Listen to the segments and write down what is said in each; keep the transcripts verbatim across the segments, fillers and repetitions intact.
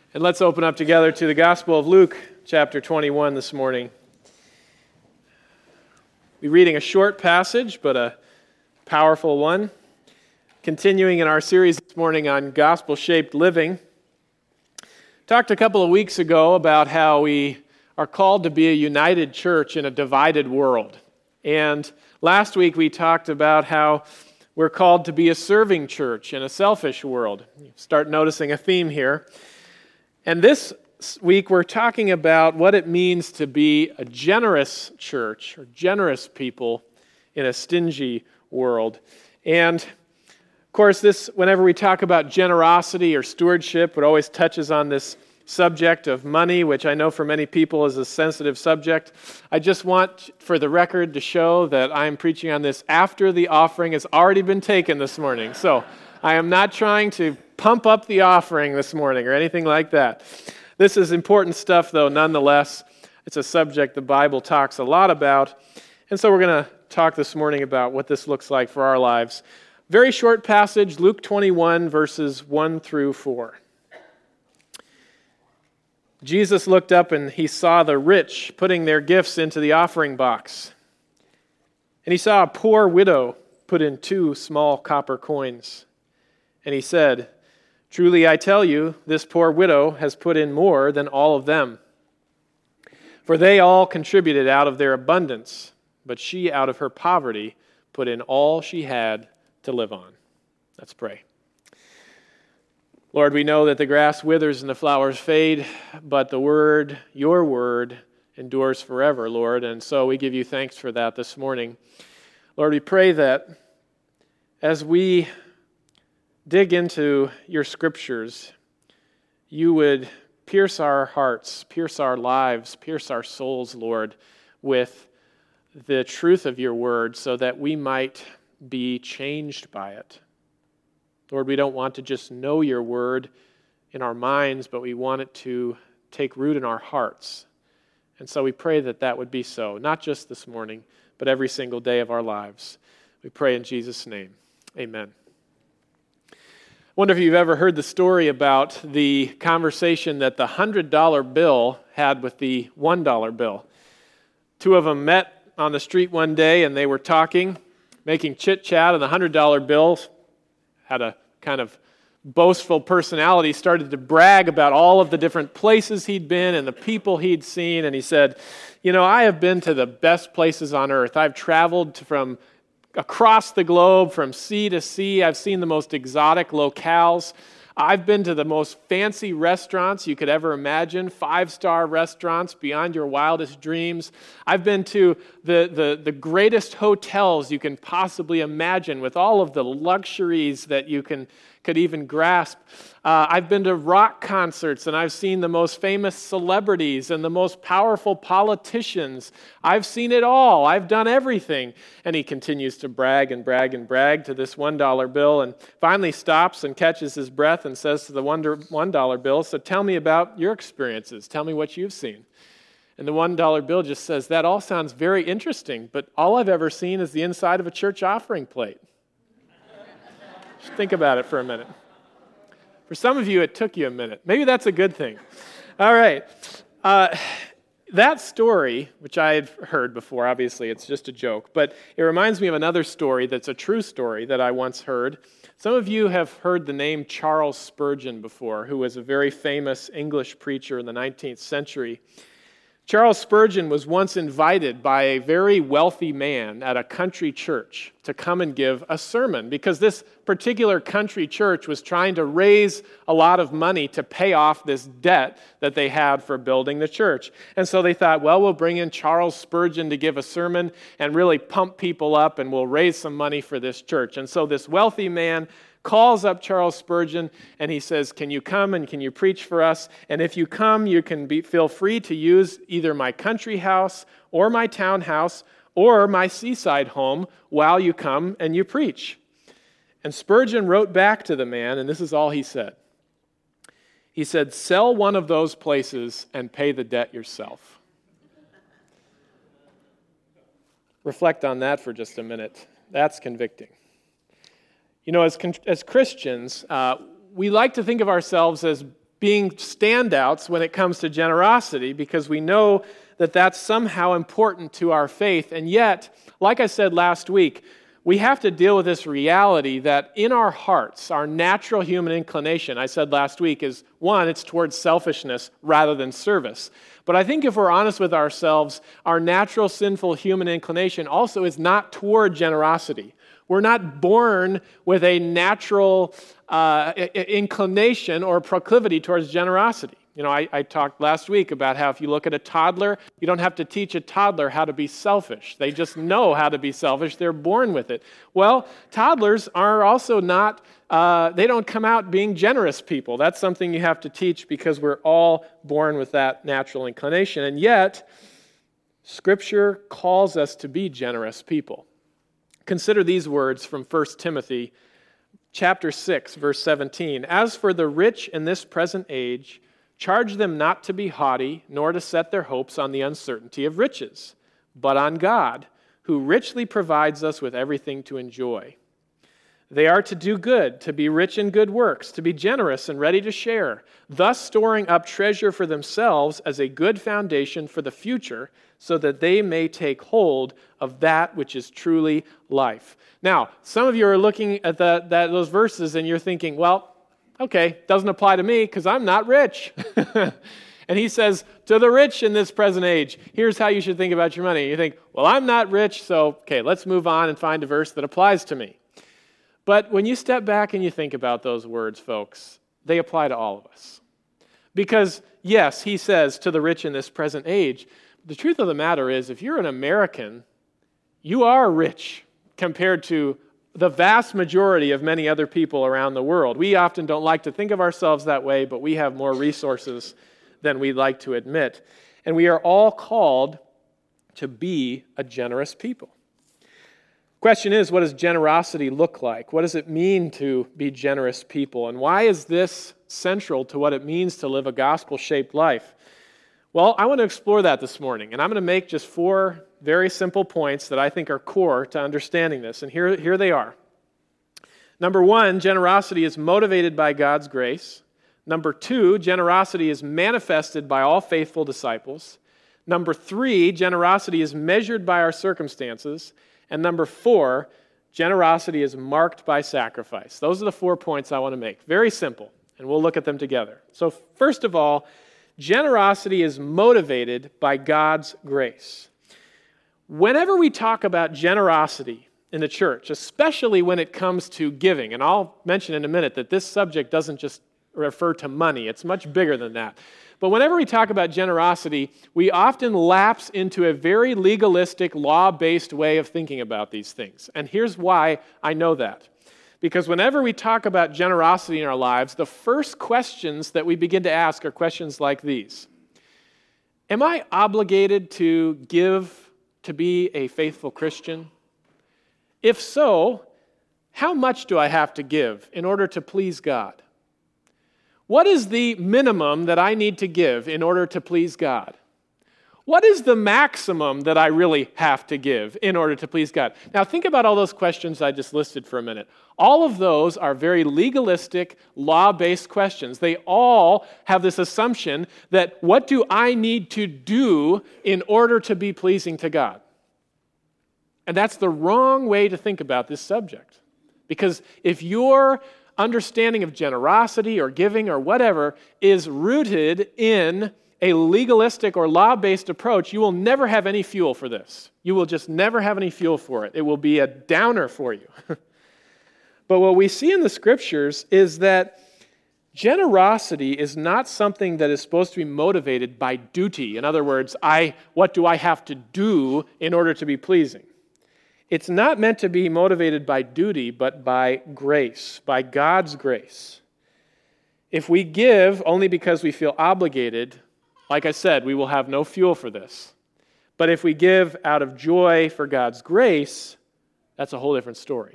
And let's open up together to the Gospel of Luke, chapter twenty-one this morning. We're reading a short passage, but a powerful one. Continuing in our series this morning on gospel-shaped living. Talked a couple of weeks ago about how we are called to be a united church in a divided world. And last week we talked about how we're called to be a serving church in a selfish world. You start noticing a theme here. And this week we're talking about what it means to be a generous church or generous people in a stingy world. And of course, this, whenever we talk about generosity or stewardship, it always touches on this subject of money, which I know for many people is a sensitive subject. I just want, for the record, to show that I am preaching on this after the offering has already been taken this morning. So I am not trying to pump up the offering this morning or anything like that. This is important stuff, though, nonetheless. It's a subject the Bible talks a lot about. And so we're going to talk this morning about what this looks like for our lives. Very short passage, Luke twenty-one, verses one through four. Jesus looked up and he saw the rich putting their gifts into the offering box. And he saw a poor widow put in two small copper coins. And he said, "Truly I tell you, this poor widow has put in more than all of them. For they all contributed out of their abundance, but she out of her poverty put in all she had to live on." Let's pray. Lord, we know that the grass withers and the flowers fade, but the word, your word, endures forever, Lord. And so we give you thanks for that this morning. Lord, we pray that as we dig into your scriptures, you would pierce our hearts, pierce our lives, pierce our souls, Lord, with the truth of your word so that we might be changed by it. Lord, we don't want to just know your word in our minds, but we want it to take root in our hearts. And so we pray that that would be so, not just this morning, but every single day of our lives. We pray in Jesus' name. Amen. I wonder if you've ever heard the story about the conversation that the one hundred dollar bill had with the one dollar bill. Two of them met on the street one day and they were talking, making chit-chat, and the one hundred dollar bill had a kind of boastful personality, started to brag about all of the different places he'd been and the people he'd seen, and he said, "You know, I have been to the best places on earth. I've traveled from across the globe, from sea to sea. I've seen the most exotic locales. I've been to the most fancy restaurants you could ever imagine, five-star restaurants beyond your wildest dreams. I've been to the, the, the greatest hotels you can possibly imagine with all of the luxuries that you can could even grasp. Uh, I've been to rock concerts and I've seen the most famous celebrities and the most powerful politicians. I've seen it all. I've done everything." And he continues to brag and brag and brag to this one dollar bill and finally stops and catches his breath and says to the one dollar bill, "So tell me about your experiences. Tell me what you've seen." And the one dollar bill just says, "That all sounds very interesting, but all I've ever seen is the inside of a church offering plate." Just think about it for a minute. For some of you, it took you a minute. Maybe that's a good thing. All right. Uh, that story, which I had heard before, obviously it's just a joke, but it reminds me of another story that's a true story that I once heard. Some of you have heard the name Charles Spurgeon before, who was a very famous English preacher in the nineteenth century. Charles Spurgeon was once invited by a very wealthy man at a country church to come and give a sermon because this particular country church was trying to raise a lot of money to pay off this debt that they had for building the church. And so they thought, well, we'll bring in Charles Spurgeon to give a sermon and really pump people up and we'll raise some money for this church. And so this wealthy man calls up Charles Spurgeon and he says, "Can you come and can you preach for us? And if you come, you can be, feel free to use either my country house or my townhouse or my seaside home while you come and you preach." And Spurgeon wrote back to the man, and this is all he said. He said, "Sell one of those places and pay the debt yourself." Reflect on that for just a minute. That's convicting. You know, as as Christians, uh, we like to think of ourselves as being standouts when it comes to generosity because we know that that's somehow important to our faith. And yet, like I said last week, we have to deal with this reality that in our hearts, our natural human inclination, I said last week, is one, it's towards selfishness rather than service. But I think if we're honest with ourselves, our natural sinful human inclination also is not toward generosity. We're not born with a natural uh, inclination or proclivity towards generosity. You know, I, I talked last week about how if you look at a toddler, you don't have to teach a toddler how to be selfish. They just know how to be selfish. They're born with it. Well, toddlers are also not, uh, they don't come out being generous people. That's something you have to teach because we're all born with that natural inclination. And yet, Scripture calls us to be generous people. Consider these words from First Timothy chapter six, verse seventeen. As for the rich in this present age, charge them not to be haughty, nor to set their hopes on the uncertainty of riches, but on God, who richly provides us with everything to enjoy. They are to do good, to be rich in good works, to be generous and ready to share, thus storing up treasure for themselves as a good foundation for the future, so that they may take hold of that which is truly life. Now, some of you are looking at the, that, those verses and you're thinking, well, okay, doesn't apply to me because I'm not rich. And he says, to the rich in this present age, here's how you should think about your money. You think, well, I'm not rich, so okay, let's move on and find a verse that applies to me. But when you step back and you think about those words, folks, they apply to all of us. Because, yes, he says, to the rich in this present age, the truth of the matter is, if you're an American, you are rich compared to the vast majority of many other people around the world. We often don't like to think of ourselves that way, but we have more resources than we'd like to admit. And we are all called to be a generous people. Question is, what does generosity look like? What does it mean to be generous people? And why is this central to what it means to live a gospel-shaped life? Well, I want to explore that this morning, and I'm going to make just four very simple points that I think are core to understanding this, and here, here they are. Number one, generosity is motivated by God's grace. Number two, generosity is manifested by all faithful disciples. Number three, generosity is measured by our circumstances. And number four, generosity is marked by sacrifice. Those are the four points I want to make. Very simple, and we'll look at them together. So first of all, generosity is motivated by God's grace. Whenever we talk about generosity in the church, especially when it comes to giving, and I'll mention in a minute that this subject doesn't just refer to money, it's much bigger than that. But whenever we talk about generosity, we often lapse into a very legalistic, law-based way of thinking about these things. And here's why I know that. Because whenever we talk about generosity in our lives, the first questions that we begin to ask are questions like these. Am I obligated to give to be a faithful Christian? If so, how much do I have to give in order to please God? What is the minimum that I need to give in order to please God? What is the maximum that I really have to give in order to please God? Now, think about all those questions I just listed for a minute. All of those are very legalistic, law-based questions. They all have this assumption that what do I need to do in order to be pleasing to God? And that's the wrong way to think about this subject. Because if you're understanding of generosity or giving or whatever is rooted in a legalistic or law-based approach, you will never have any fuel for this. You will just never have any fuel for it. It will be a downer for you. But what we see in the Scriptures is that generosity is not something that is supposed to be motivated by duty. In other words, I what do I have to do in order to be pleasing? It's not meant to be motivated by duty, but by grace, by God's grace. If we give only because we feel obligated, like I said, we will have no fuel for this. But if we give out of joy for God's grace, that's a whole different story.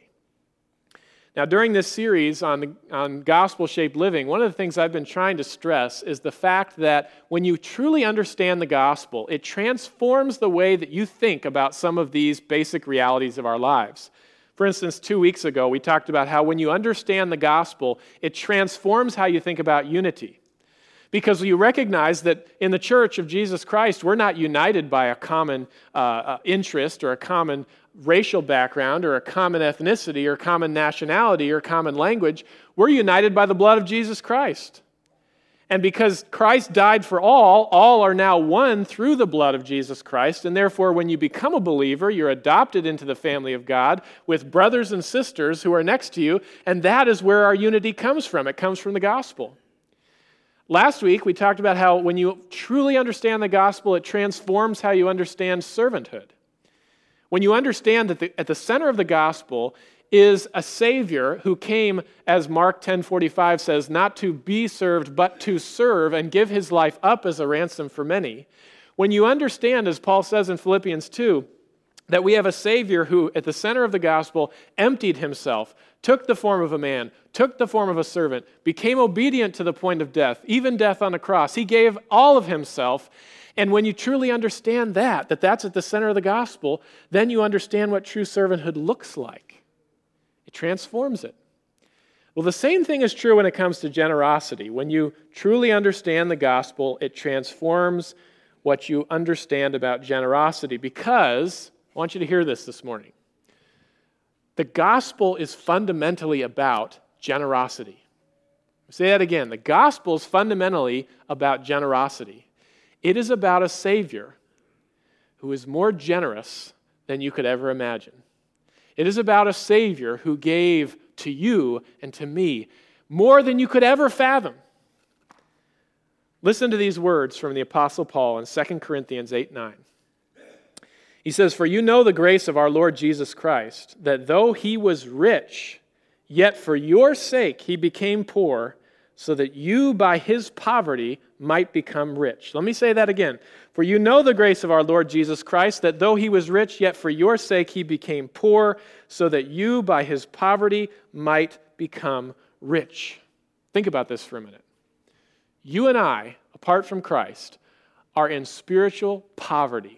Now, during this series on, on gospel-shaped living, one of the things I've been trying to stress is the fact that when you truly understand the gospel, it transforms the way that you think about some of these basic realities of our lives. For instance, two weeks ago, we talked about how when you understand the gospel, it transforms how you think about unity. Because you recognize that in the church of Jesus Christ, we're not united by a common uh, uh, interest or a common racial background or a common ethnicity or common nationality or common language. We're united by the blood of Jesus Christ. And because Christ died for all, all are now one through the blood of Jesus Christ. And therefore, when you become a believer, you're adopted into the family of God with brothers and sisters who are next to you. And that is where our unity comes from. It comes from the gospel. Last week, we talked about how when you truly understand the gospel, it transforms how you understand servanthood. When you understand that the, at the center of the gospel is a Savior who came, as Mark ten forty-five says, not to be served, but to serve and give his life up as a ransom for many. When you understand, as Paul says in Philippians two, that we have a Savior who, at the center of the gospel, emptied himself, took the form of a man, took the form of a servant, became obedient to the point of death, even death on a cross. He gave all of himself. And when you truly understand that, that that's at the center of the gospel, then you understand what true servanthood looks like. It transforms it. Well, the same thing is true when it comes to generosity. When you truly understand the gospel, it transforms what you understand about generosity, because I want you to hear this this morning. The gospel is fundamentally about generosity. I'll say that again. The gospel is fundamentally about generosity. It is about a Savior who is more generous than you could ever imagine. It is about a Savior who gave to you and to me more than you could ever fathom. Listen to these words from the Apostle Paul in Second Corinthians eight nine. He says, "For you know the grace of our Lord Jesus Christ, that though he was rich, yet for your sake he became poor, so that you by his poverty might become rich." Let me say that again. "For you know the grace of our Lord Jesus Christ, that though he was rich, yet for your sake he became poor, so that you by his poverty might become rich." Think about this for a minute. You and I, apart from Christ, are in spiritual poverty.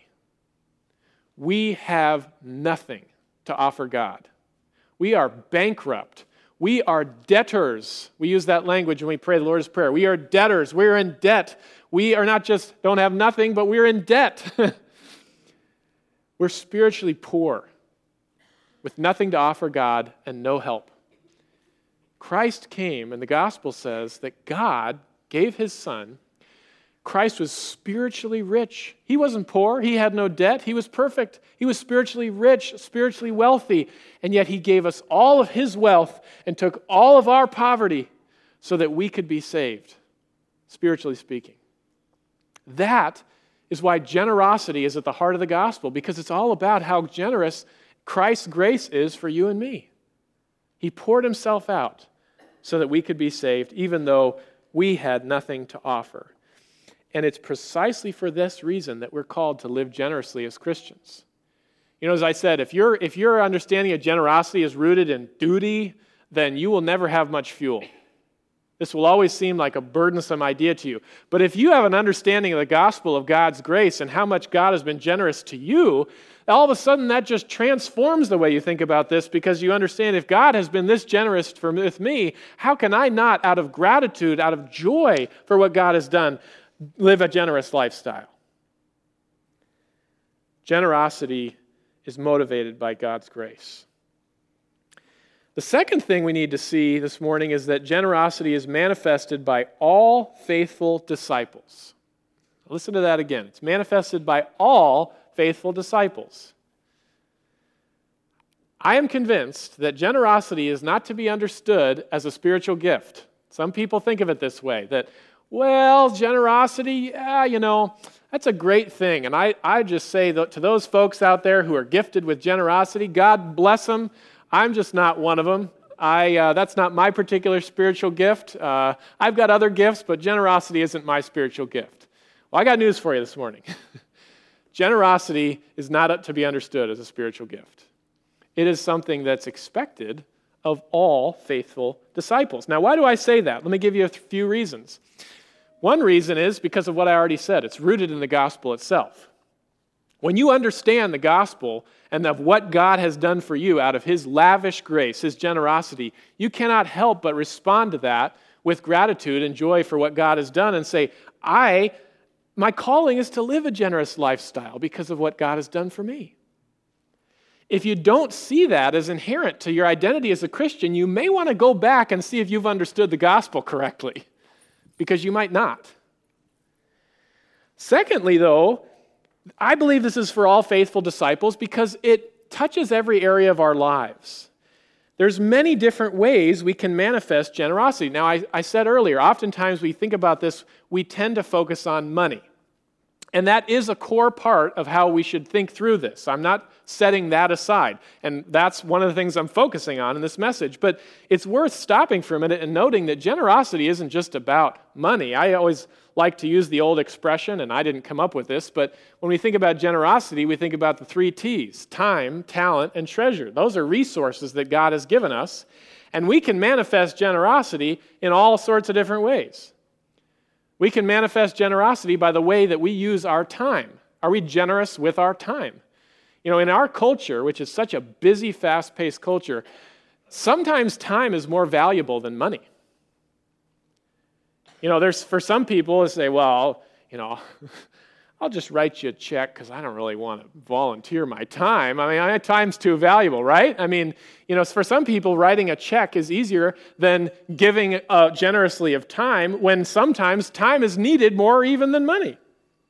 We have nothing to offer God. We are bankrupt. We are debtors. We use that language when we pray the Lord's Prayer. We are debtors. We are in debt. We are not just don't have nothing, but we're in debt. We're spiritually poor with nothing to offer God and no help. Christ came, and the gospel says that God gave his Son. Christ was spiritually rich. He wasn't poor. He had no debt. He was perfect. He was spiritually rich, spiritually wealthy. And yet he gave us all of his wealth and took all of our poverty so that we could be saved, spiritually speaking. That is why generosity is at the heart of the gospel, because it's all about how generous Christ's grace is for you and me. He poured himself out so that we could be saved, even though we had nothing to offer. And it's precisely for this reason that we're called to live generously as Christians. You know, as I said, if your if your understanding of generosity is rooted in duty, then you will never have much fuel. This will always seem like a burdensome idea to you. But if you have an understanding of the gospel of God's grace and how much God has been generous to you, all of a sudden that just transforms the way you think about this, because you understand, if God has been this generous for, with me, how can I not, out of gratitude, out of joy for what God has done, live a generous lifestyle? Generosity is motivated by God's grace. The second thing we need to see this morning is that generosity is manifested by all faithful disciples. Listen to that again. It's manifested by all faithful disciples. I am convinced that generosity is not to be understood as a spiritual gift. Some people think of it this way, that, well, generosity, yeah, you know, that's a great thing. And I, I just say that to those folks out there who are gifted with generosity, God bless them. I'm just not one of them. I, uh, that's not my particular spiritual gift. Uh, I've got other gifts, but generosity isn't my spiritual gift. Well, I got news for you this morning. Generosity is not to be understood as a spiritual gift. It is something that's expected of all faithful disciples. Now, why do I say that? Let me give you a few reasons. One reason is because of what I already said. It's rooted in the gospel itself. When you understand the gospel and of what God has done for you out of his lavish grace, his generosity, you cannot help but respond to that with gratitude and joy for what God has done and say, I, my calling is to live a generous lifestyle because of what God has done for me. If you don't see that as inherent to your identity as a Christian, you may want to go back and see if you've understood the gospel correctly, because you might not. Secondly, though, I believe this is for all faithful disciples because it touches every area of our lives. There's many different ways we can manifest generosity. Now, I, I said earlier, oftentimes we think about this, we tend to focus on money. And that is a core part of how we should think through this. I'm not setting that aside. And that's one of the things I'm focusing on in this message. But it's worth stopping for a minute and noting that generosity isn't just about money. I always like to use the old expression, and I didn't come up with this, but when we think about generosity, we think about the three T's: time, talent, and treasure. Those are resources that God has given us. And we can manifest generosity in all sorts of different ways. We can manifest generosity by the way that we use our time. Are we generous with our time? You know, in our culture, which is such a busy, fast-paced culture, sometimes time is more valuable than money. You know, there's for some people who say, well, you know, I'll just write you a check because I don't really want to volunteer my time. I mean, my time's too valuable, right? I mean, you know, for some people, writing a check is easier than giving uh, generously of time when sometimes time is needed more even than money.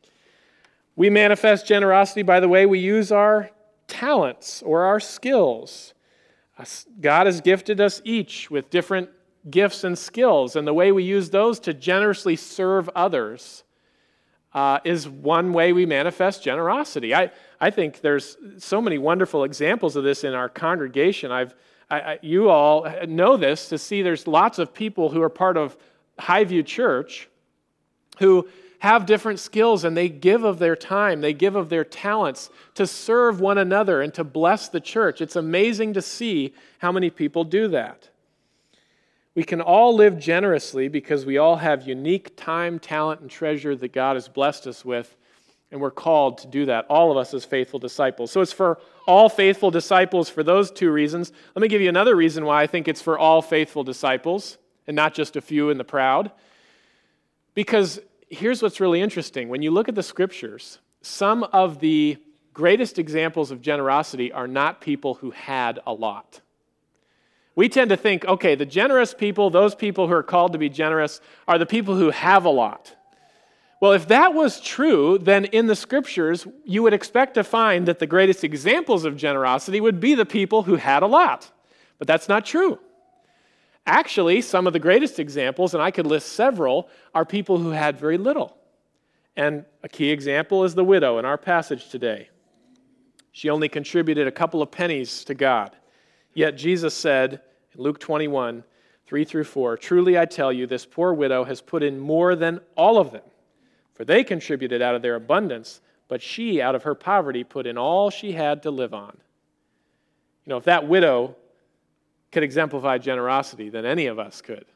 We manifest generosity by the way we use our talents or our skills. God has gifted us each with different gifts and skills, and the way we use those to generously serve others Uh, is one way we manifest generosity. I, I think there's so many wonderful examples of this in our congregation. I've, I, I, you all know this, to see there's lots of people who are part of Highview Church who have different skills, and they give of their time, they give of their talents to serve one another and to bless the church. It's amazing to see how many people do that. We can all live generously because we all have unique time, talent, and treasure that God has blessed us with, and we're called to do that, all of us as faithful disciples. So it's for all faithful disciples for those two reasons. Let me give you another reason why I think it's for all faithful disciples and not just a few in the proud. Because here's what's really interesting. When you look at the Scriptures, some of the greatest examples of generosity are not people who had a lot. We tend to think, okay, the generous people, those people who are called to be generous, are the people who have a lot. Well, if that was true, then in the Scriptures, you would expect to find that the greatest examples of generosity would be the people who had a lot. But that's not true. Actually, some of the greatest examples, and I could list several, are people who had very little. And a key example is the widow in our passage today. She only contributed a couple of pennies to God. Yet Jesus said in Luke twenty-one, three through four, "Truly I tell you, this poor widow has put in more than all of them. For they contributed out of their abundance, but she out of her poverty put in all she had to live on." You know, if that widow could exemplify generosity, then any of us could.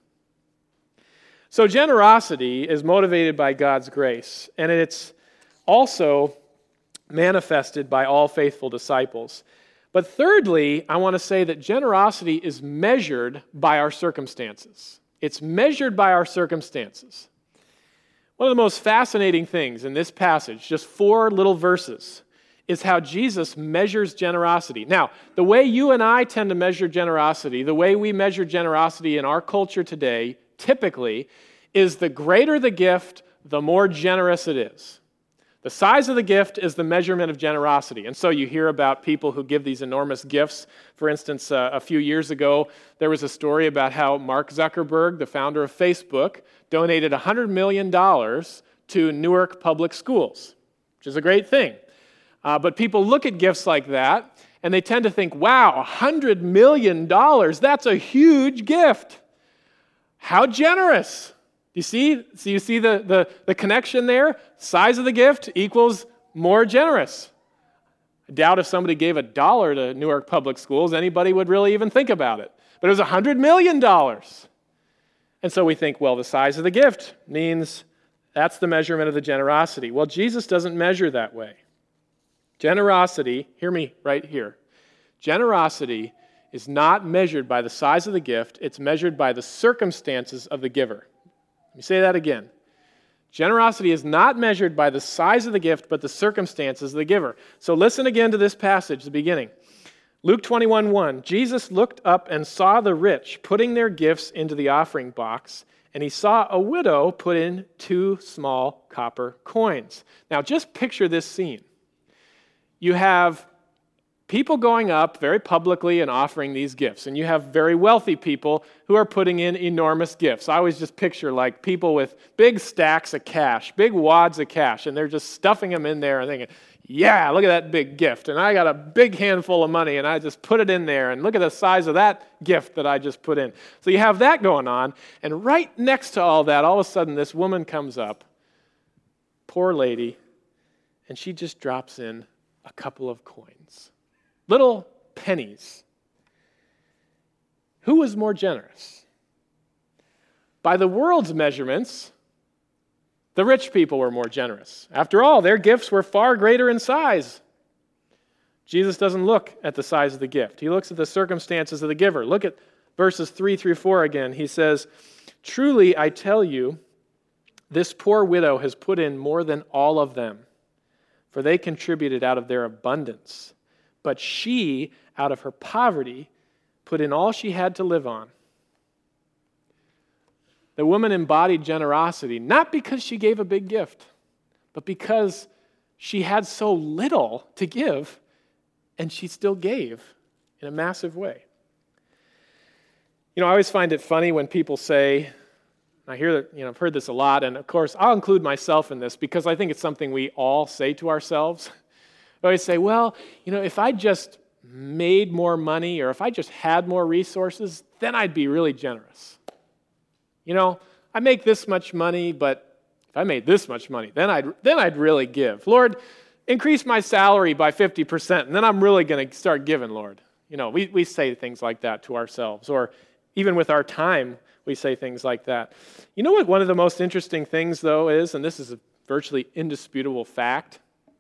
So generosity is motivated by God's grace, and it's also manifested by all faithful disciples. But thirdly, I want to say that generosity is measured by our circumstances. It's measured by our circumstances. One of the most fascinating things in this passage, just four little verses, is how Jesus measures generosity. Now, the way you and I tend to measure generosity, the way we measure generosity in our culture today, typically, is the greater the gift, the more generous it is. The size of the gift is the measurement of generosity. And so you hear about people who give these enormous gifts. For instance, uh, a few years ago, there was a story about how Mark Zuckerberg, the founder of Facebook, donated one hundred million dollars to Newark Public Schools, which is a great thing. Uh, but people look at gifts like that, and they tend to think, wow, one hundred million dollars, that's a huge gift. How generous. You see, so you see the, the, the connection there? Size of the gift equals more generous. I doubt if somebody gave a dollar to Newark Public Schools, anybody would really even think about it. But it was one hundred million dollars. And so we think, well, the size of the gift means that's the measurement of the generosity. Well, Jesus doesn't measure that way. Generosity, hear me right here, generosity is not measured by the size of the gift, it's measured by the circumstances of the giver. Let me say that again. Generosity is not measured by the size of the gift, but the circumstances of the giver. So listen again to this passage, the beginning. Luke twenty-one one, Jesus looked up and saw the rich putting their gifts into the offering box, and he saw a widow put in two small copper coins. Now just picture this scene. You have people going up very publicly and offering these gifts, and you have very wealthy people who are putting in enormous gifts. I always just picture like people with big stacks of cash, big wads of cash, and they're just stuffing them in there and thinking, yeah, look at that big gift, and I got a big handful of money, and I just put it in there, and look at the size of that gift that I just put in. So you have that going on, and right next to all that, all of a sudden this woman comes up, poor lady, and she just drops in a couple of coins. Little pennies. Who was more generous? By the world's measurements, the rich people were more generous. After all, their gifts were far greater in size. Jesus doesn't look at the size of the gift. He looks at the circumstances of the giver. Look at verses three through four again. He says, "Truly I tell you, this poor widow has put in more than all of them, for they contributed out of their abundance. But she, out of her poverty, put in all she had to live on." The woman embodied generosity, not because she gave a big gift, but because she had so little to give, and she still gave in a massive way. You know, I always find it funny when people say, I hear that, you know, I've heard this a lot, and of course, I'll include myself in this because I think it's something we all say to ourselves. I always say, well, you know, if I just made more money or if I just had more resources, then I'd be really generous. You know, I make this much money, but if I made this much money, then I'd then I'd really give. Lord, increase my salary by fifty percent, and then I'm really going to start giving, Lord. You know, we, we say things like that to ourselves, or even with our time, we say things like that. You know what one of the most interesting things, though, is, and this is a virtually indisputable fact,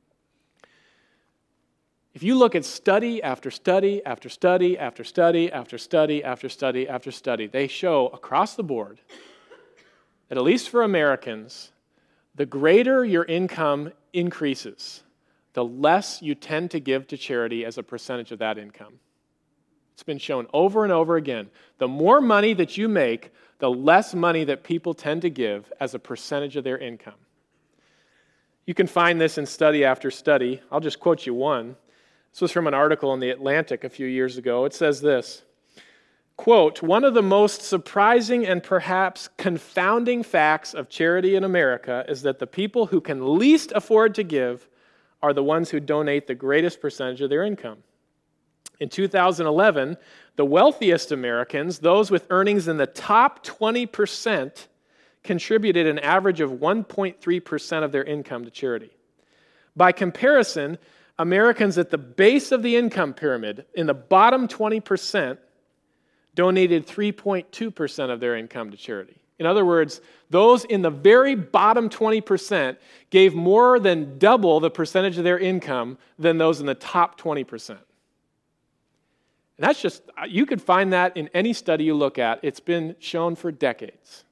if you look at study after study after study after study after study after study after study, they show across the board that at least for Americans, the greater your income increases, the less you tend to give to charity as a percentage of that income. It's been shown over and over again. The more money that you make, the less money that people tend to give as a percentage of their income. You can find this in study after study. I'll just quote you one. This was from an article in The Atlantic a few years ago. It says this, quote, "One of the most surprising and perhaps confounding facts of charity in America is that the people who can least afford to give are the ones who donate the greatest percentage of their income. In two thousand eleven, the wealthiest Americans, those with earnings in the top twenty percent, contributed an average of one point three percent of their income to charity. By comparison, Americans at the base of the income pyramid, in the bottom twenty percent, donated three point two percent of their income to charity. In other words, those in the very bottom twenty percent gave more than double the percentage of their income than those in the top twenty percent. And that's just, you could find that in any study you look at. It's been shown for decades.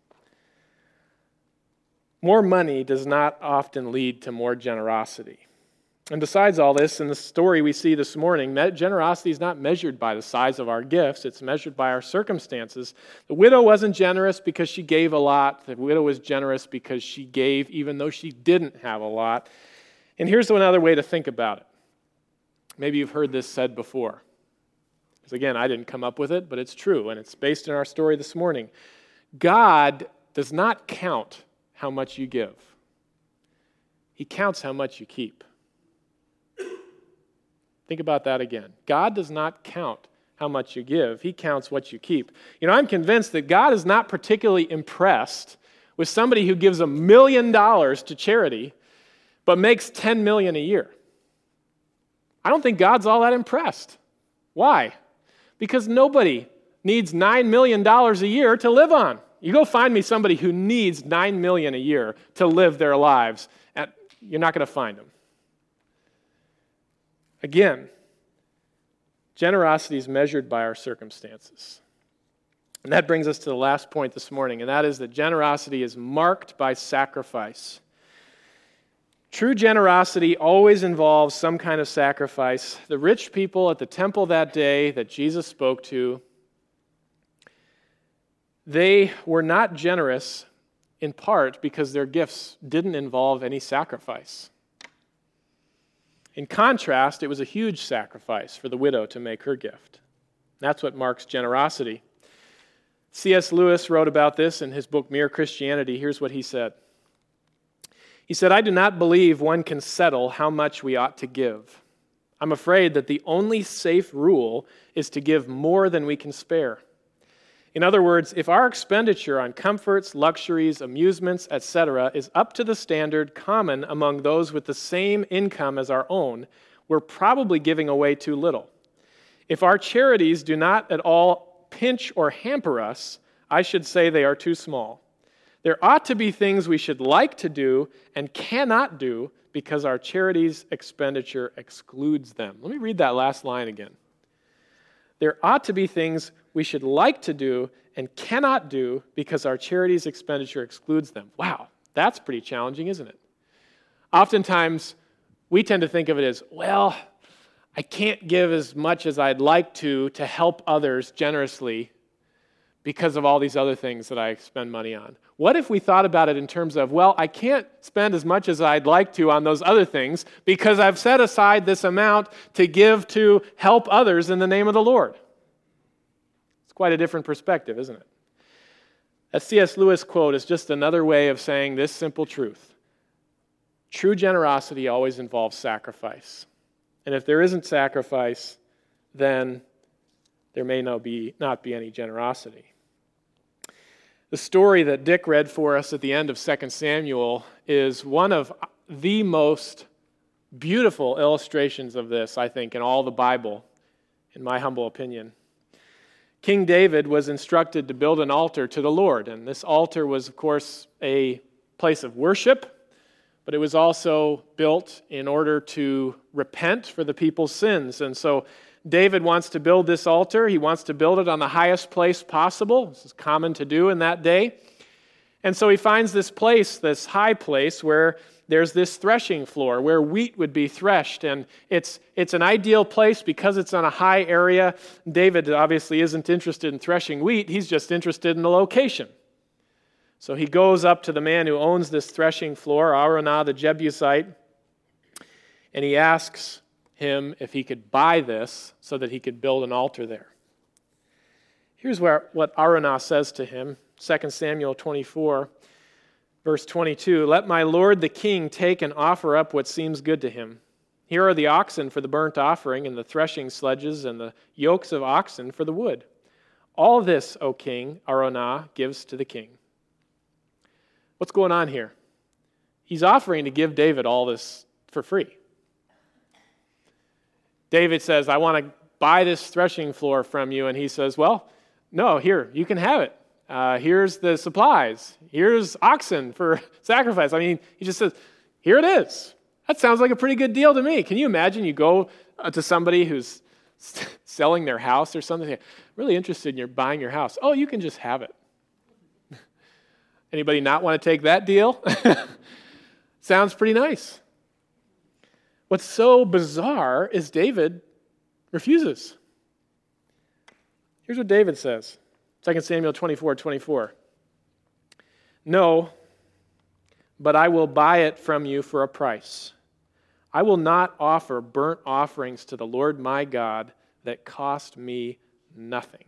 More money does not often lead to more generosity. And besides all this, in the story we see this morning, generosity is not measured by the size of our gifts. It's measured by our circumstances. The widow wasn't generous because she gave a lot. The widow was generous because she gave even though she didn't have a lot. And here's another way to think about it. Maybe you've heard this said before. Because again, I didn't come up with it, but it's true, and it's based in our story this morning. God does not count how much you give. He counts how much you keep. Think about that again. God does not count how much you give. He counts what you keep. You know, I'm convinced that God is not particularly impressed with somebody who gives a million dollars to charity but makes ten million dollars a year. I don't think God's all that impressed. Why? Because nobody needs nine million dollars a year to live on. You go find me somebody who needs nine million dollars a year to live their lives, and you're not going to find them. Again, Generosity is measured by our circumstances. And that brings us to the last point this morning, and that is that generosity is marked by sacrifice. True generosity always involves some kind of sacrifice. The rich people at the temple that day that Jesus spoke to, they were not generous in part because their gifts didn't involve any sacrifice. In contrast, it was a huge sacrifice for the widow to make her gift. That's what marks generosity. C S Lewis wrote about this in his book, Mere Christianity. Here's what he said. He said, "I do not believe one can settle how much we ought to give. I'm afraid that the only safe rule is to give more than we can spare. In other words, if our expenditure on comforts, luxuries, amusements, et cetera is up to the standard common among those with the same income as our own, we're probably giving away too little. If our charities do not at all pinch or hamper us, I should say they are too small. There ought to be things we should like to do and cannot do because our charities expenditure excludes them." Let me read that last line again. There ought to be things we should like to do and cannot do because our charities expenditure excludes them. Wow, that's pretty challenging, isn't it? Oftentimes, we tend to think of it as, well, I can't give as much as I'd like to to help others generously because of all these other things that I spend money on. What if we thought about it in terms of, well, I can't spend as much as I'd like to on those other things because I've set aside this amount to give to help others in the name of the Lord? It's quite a different perspective, isn't it? A C S Lewis quote is just another way of saying this simple truth. True generosity always involves sacrifice. And if there isn't sacrifice, then there may not be, not be any generosity. The story that Dick read for us at the end of Second Samuel is one of the most beautiful illustrations of this, I think, in all the Bible, in my humble opinion. King David was instructed to build an altar to the Lord, and this altar was, of course, a place of worship, but it was also built in order to repent for the people's sins. And so David wants to build this altar. He wants to build it on the highest place possible. This is common to do in that day. And so he finds this place, this high place, where there's this threshing floor where wheat would be threshed. And it's it's an ideal place because it's on a high area. David obviously isn't interested in threshing wheat. He's just interested in the location. So he goes up to the man who owns this threshing floor, Araunah the Jebusite, and he asks him if he could buy this so that he could build an altar there. Here's where, what Araunah says to him, Second Samuel twenty-four, verse twenty-two, "Let my lord the king take and offer up what seems good to him. Here are the oxen for the burnt offering, and the threshing sledges, and the yokes of oxen for the wood. All this, O king," Araunah gives to the king. What's going on here? He's offering to give David all this for free. David says, "I want to buy this threshing floor from you." And he says, "Well, no, here, you can have it. Uh, here's the supplies. Here's oxen for sacrifice." I mean, he just says, here it is. That sounds like a pretty good deal to me. Can you imagine you go uh, to somebody who's selling their house or something, really interested in your buying your house. Oh, you can just have it. Anybody not want to take that deal? Sounds pretty nice. What's so bizarre is David refuses. Here's what David says, Second Samuel twenty-four twenty-four. "No, but I will buy it from you for a price. I will not offer burnt offerings to the Lord my God that cost me nothing."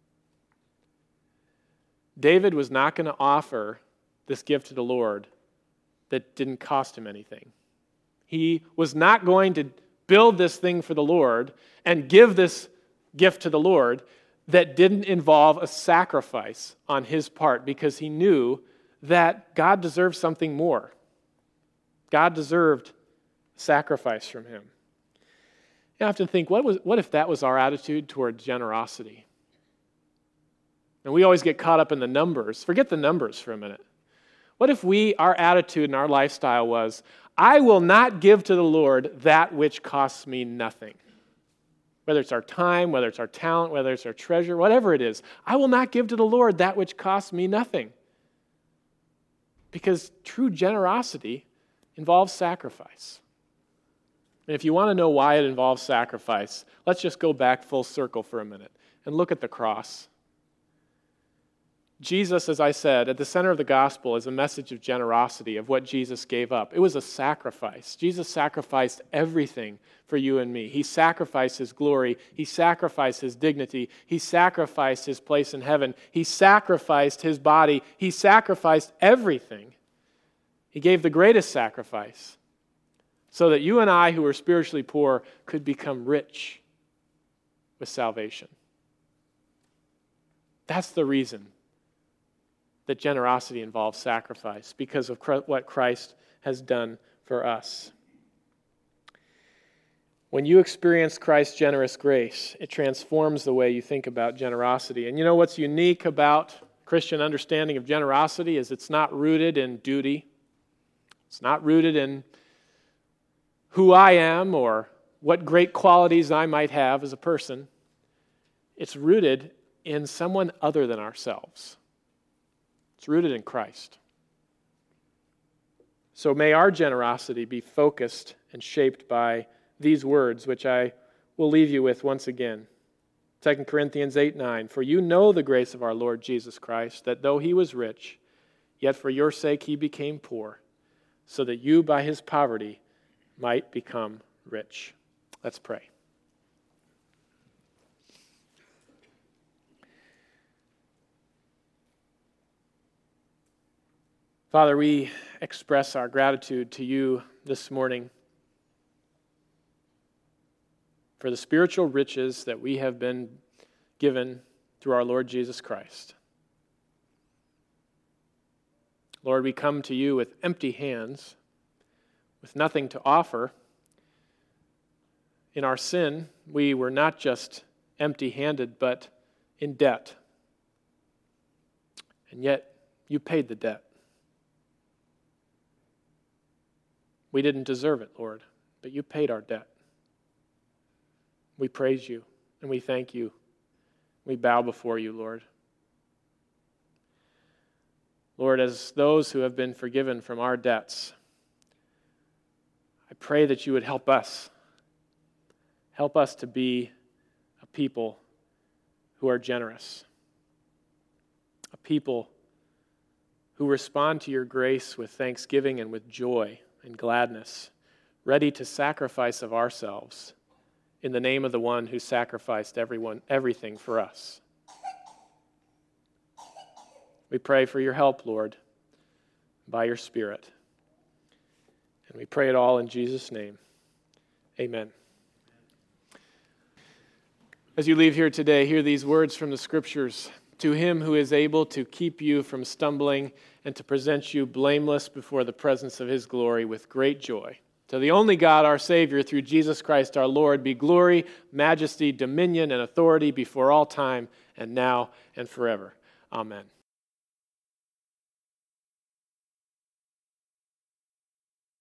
David was not going to offer this gift to the Lord that didn't cost him anything. He was not going to build this thing for the Lord and give this gift to the Lord that didn't involve a sacrifice on his part, because he knew that God deserved something more. God deserved sacrifice from him. You have to think, what was, what if that was our attitude toward generosity? And we always get caught up in the numbers. Forget the numbers for a minute. What if we, our attitude and our lifestyle was, I will not give to the Lord that which costs me nothing. whether it's our time, whether it's our talent, whether it's our treasure, whatever it is. I will not give to the Lord that which costs me nothing. Because true generosity involves sacrifice. And if you want to know why it involves sacrifice, let's just go back full circle for a minute and look at the cross. Jesus, as I said, at the center of the gospel is a message of generosity, of what Jesus gave up. It was a sacrifice. Jesus sacrificed everything for you and me. He sacrificed his glory. He sacrificed his dignity. He sacrificed his place in heaven. He sacrificed his body. He sacrificed everything. He gave the greatest sacrifice so that you and I, who are spiritually poor, could become rich with salvation. That's the reason that generosity involves sacrifice, because of what Christ has done for us. When you experience Christ's generous grace, it transforms the way you think about generosity. And you know what's unique about Christian understanding of generosity is it's not rooted in duty. It's not rooted in who I am or what great qualities I might have as a person. It's rooted in someone other than ourselves. It's rooted in Christ. So may our generosity be focused and shaped by these words, which I will leave you with once again. Second Corinthians eight nine, for you know the grace of our Lord Jesus Christ, that though he was rich, yet for your sake he became poor, so that you by his poverty might become rich. Let's pray. Father, we express our gratitude to you this morning for the spiritual riches that we have been given through our Lord Jesus Christ. Lord, we come to you with empty hands, with nothing to offer. In our sin, we were not just empty-handed, but in debt. And yet, you paid the debt. We didn't deserve it, Lord, but you paid our debt. We praise you and we thank you. We bow before you, Lord. Lord, as those who have been forgiven from our debts, I pray that you would help us. Help us to be a people who are generous. A people who respond to your grace with thanksgiving and with joy and gladness, ready to sacrifice of ourselves in the name of the one who sacrificed everyone, everything for us. We pray for your help, Lord, by your Spirit. And we pray it all in Jesus' name. Amen. As you leave here today, hear these words from the Scriptures. To him who is able to keep you from stumbling and to present you blameless before the presence of his glory with great joy. To the only God, our Savior, through Jesus Christ our Lord, be glory, majesty, dominion, and authority before all time and now and forever. Amen.